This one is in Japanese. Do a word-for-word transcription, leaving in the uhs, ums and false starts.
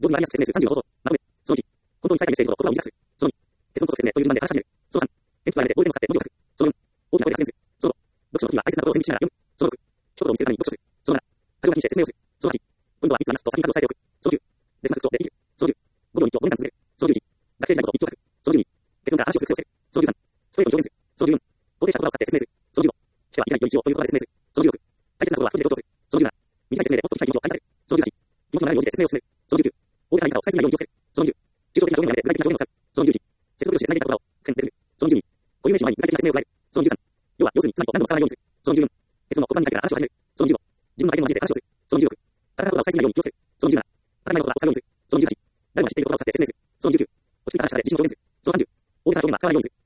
同時に割り出す説明数さんじゅうのこと。まとめ。そのいち。本当に伝えたいメッセージほど言葉を短くする。そのに。結論と説明という順番で話し始める。そのさん。エンプツアイでボールペンを使って文字を書く。そのよん。大きな声で発言する。そのご。読書の時は大切なことを線引きしながら読む。そのろく。一言を見せるために読書する。そのなな。箇条書きにして説明をする。そのはち。ポイントはみっつありますと先に数を押さえておく。そのきゅう。別なスクリプトでできる。そのじゅう。ごびょうにいっとごねんかん続ける。そのじゅういち。学生時代のことをみっつを書く。そのじゅうに。結論から話をする癖をつける。そのじゅうさん。ストレートに表現する。そのじゅうよん。肯定した言葉を使って説明する。そのじゅうご。してはいけないより一をという言葉で説明する。そのじゅうろく。大切なことは一人で強調する。そのじゅうなな。短い説明でもっと深い気持ちを感じられる。そのじゅうはち。気持ちのないようにで説明を進める。そのじゅうきゅう。大げさな言い方を最小限に要求する。そのじゅう。抽象的な表現をやめて具体的な表現を使う。そのじゅういち。接続用紙で繋げた言葉を付箋で出る。そのじゅうに。固有名詞の前に具体的な説明を加える。そのじゅうさん。要は要するにつまりと何度も使わないようにする。そのじゅうよん。結論の言葉に書いてから話を始める。そのじゅうご。自分の相手の交えて話をする。そのじゅうろく。カタカナ言葉を最小限に用に気をつける。そのじゅうなな。当たり前の言葉を使うようにする。そのじゅうはち。誰もが知っている言葉を使って説明する。そのじゅうきゅう。落ち着いた話し方で自信を表現する。そのさんじゅう。大げさな表現は使わないようにする。